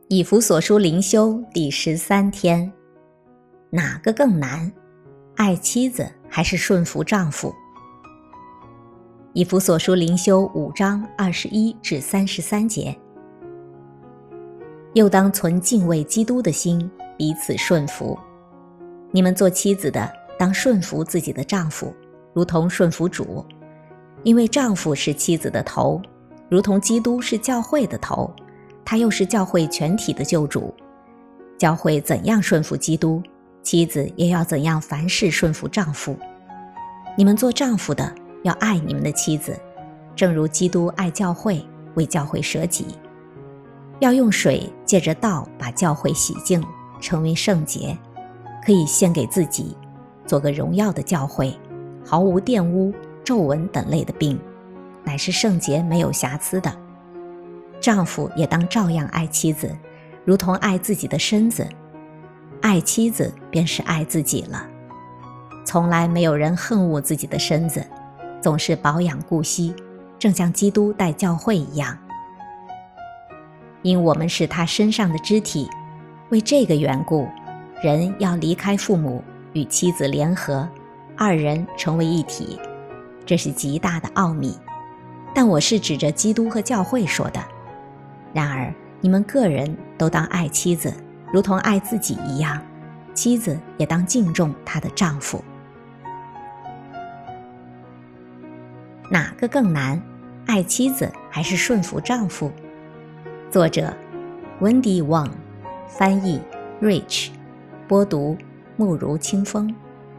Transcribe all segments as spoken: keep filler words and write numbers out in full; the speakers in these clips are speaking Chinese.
以弗所书灵修第十三天，哪个更难？爱妻子还是顺服丈夫？以弗所书灵修五章二十一至三十三节。又当存敬畏基督的心，彼此顺服。你们做妻子的，当顺服自己的丈夫，如同顺服主，因为丈夫是妻子的头，如同基督是教会的头，他又是教会全体的救主。教会怎样顺服基督，妻子也要怎样凡事顺服丈夫。你们做丈夫的，要爱你们的妻子，正如基督爱教会，为教会舍己。要用水借着道把教会洗净，成为圣洁，可以献给自己，做个荣耀的教会，毫无玷污、皱纹等类的病，乃是圣洁没有瑕疵的。丈夫也当照样爱妻子，如同爱自己的身子。爱妻子便是爱自己了。从来没有人恨恶自己的身子，总是保养顾惜，正像基督待教会一样。因我们是他身上的肢体，为这个缘故，人要离开父母，与妻子联合，二人成为一体。这是极大的奥秘，但我是指着基督和教会说的。然而你们个人都当爱妻子，如同爱自己一样，妻子也当敬重她的丈夫。哪个更难？爱妻子还是顺服丈夫？作者 Wendy Wang， 翻译 Rich， 播读慕如清风。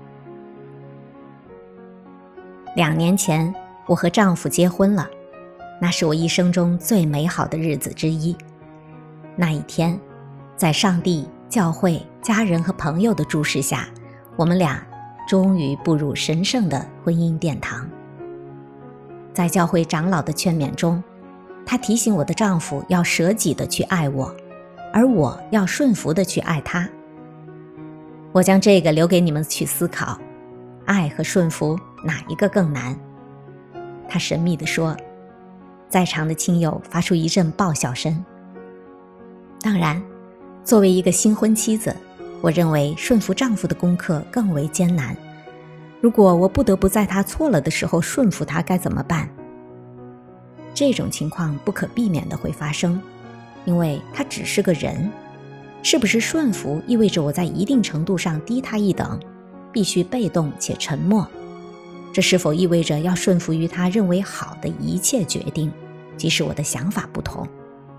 两年前，我和丈夫结婚了，那是我一生中最美好的日子之一。那一天，在上帝、教会、家人和朋友的注视下，我们俩终于步入神圣的婚姻殿堂。在教会长老的劝勉中，他提醒我的丈夫要舍己的去爱我，而我要顺服的去爱他。我将这个留给你们去思考，爱和顺服哪一个更难？他神秘地说。在场的亲友发出一阵爆笑声。当然，作为一个新婚妻子，我认为顺服丈夫的功课更为艰难。如果我不得不在他错了的时候顺服他，该怎么办？这种情况不可避免地会发生，因为他只是个人。是不是顺服意味着我在一定程度上低他一等，必须被动且沉默？这是否意味着要顺服于他认为好的一切决定，即使我的想法不同？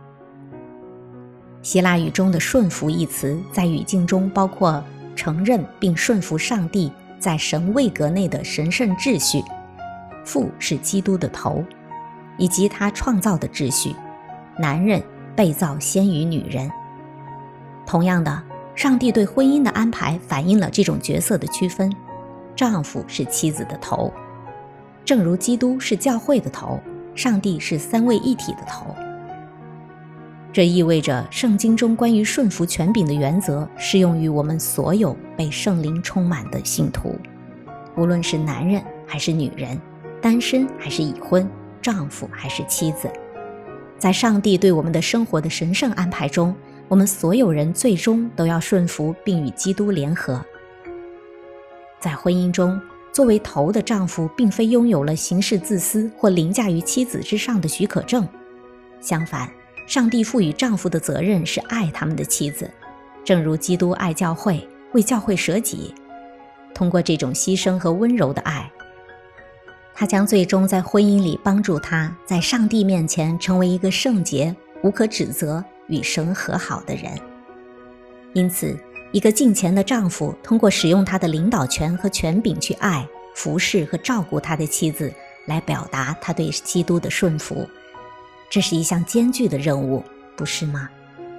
希腊语中的顺服一词在语境中包括承认并顺服上帝在神位格内的神圣秩序，父是基督的头，以及他创造的秩序，男人被造先于女人。同样的，上帝对婚姻的安排反映了这种角色的区分。丈夫是妻子的头，正如基督是教会的头，上帝是三位一体的头。这意味着圣经中关于顺服权柄的原则适用于我们所有被圣灵充满的信徒，无论是男人还是女人，单身还是已婚，丈夫还是妻子。在上帝对我们的生活的神圣安排中，我们所有人最终都要顺服并与基督联合。在婚姻中，作为头的丈夫并非拥有了行事自私或凌驾于妻子之上的许可证。相反，上帝赋予丈夫的责任是爱他们的妻子，正如基督爱教会，为教会舍己。通过这种牺牲和温柔的爱，他将最终在婚姻里帮助他在上帝面前成为一个圣洁、无可指责、与神和好的人。因此，一个敬虔的丈夫通过使用他的领导权和权柄去爱、服侍和照顾他的妻子，来表达他对基督的顺服。这是一项艰巨的任务，不是吗？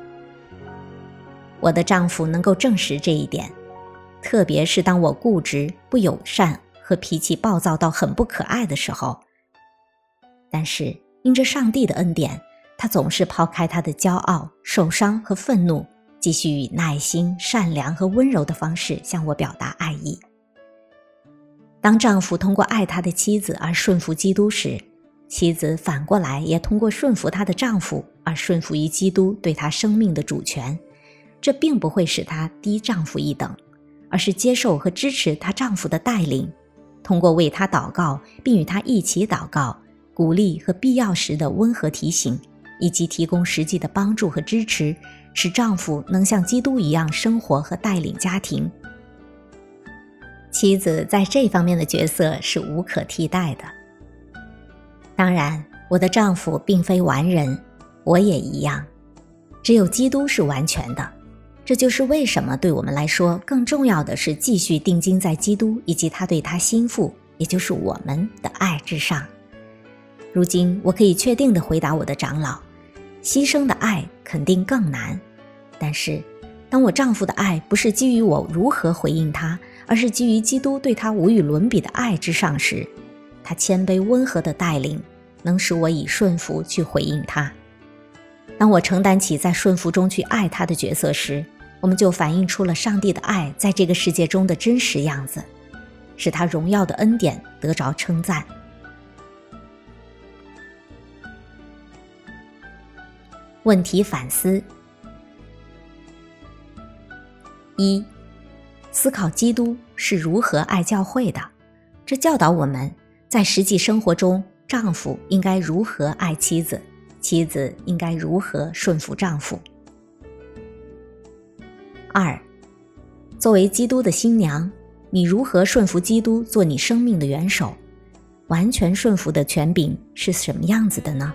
我的丈夫能够证实这一点，特别是当我固执、不友善和脾气暴躁到很不可爱的时候。但是因着上帝的恩典，他总是抛开他的骄傲、受伤和愤怒，继续以耐心、善良和温柔的方式向我表达爱意。当丈夫通过爱他的妻子而顺服基督时， 妻子反过来也通过顺服她的丈夫而顺服于基督对她生命的主权，这并不会使她低丈夫一等，而是接受和支持她丈夫的带领，通过为她祷告并与她一起祷告，鼓励和必要时的温和提醒，以及提供实际的帮助和支持，使丈夫能像基督一样生活和带领家庭。妻子在这方面的角色是无可替代的。当然，我的丈夫并非完人，我也一样，只有基督是完全的。这就是为什么对我们来说，更重要的是继续定睛在基督以及他对他心腹，也就是我们的爱之上。如今我可以确定地回答我的长老，牺牲的爱肯定更难，但是当我丈夫的爱不是基于我如何回应他，而是基于基督对他无与伦比的爱之上时，他谦卑温和的带领能使我以顺服去回应他。当我承担起在顺服中去爱他的角色时，我们就反映出了上帝的爱在这个世界中的真实样子，使他荣耀的恩典得着称赞。问题反思：一、思考基督是如何爱教会的，这教导我们在实际生活中，丈夫应该如何爱妻子，妻子应该如何顺服丈夫。二、作为基督的新娘，你如何顺服基督做你生命的元首？完全顺服的权柄是什么样子的呢？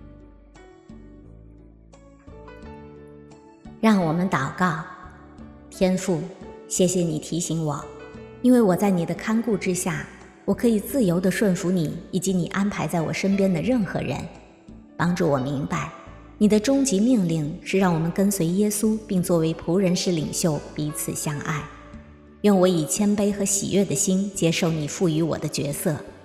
让我们祷告。天父，谢谢你提醒我，因为我在你的看顾之下，我可以自由地顺服你以及你安排在我身边的任何人。帮助我明白，你的终极命令是让我们跟随耶稣，并作为仆人式领袖彼此相爱。愿我以谦卑和喜悦的心接受你赋予我的角色，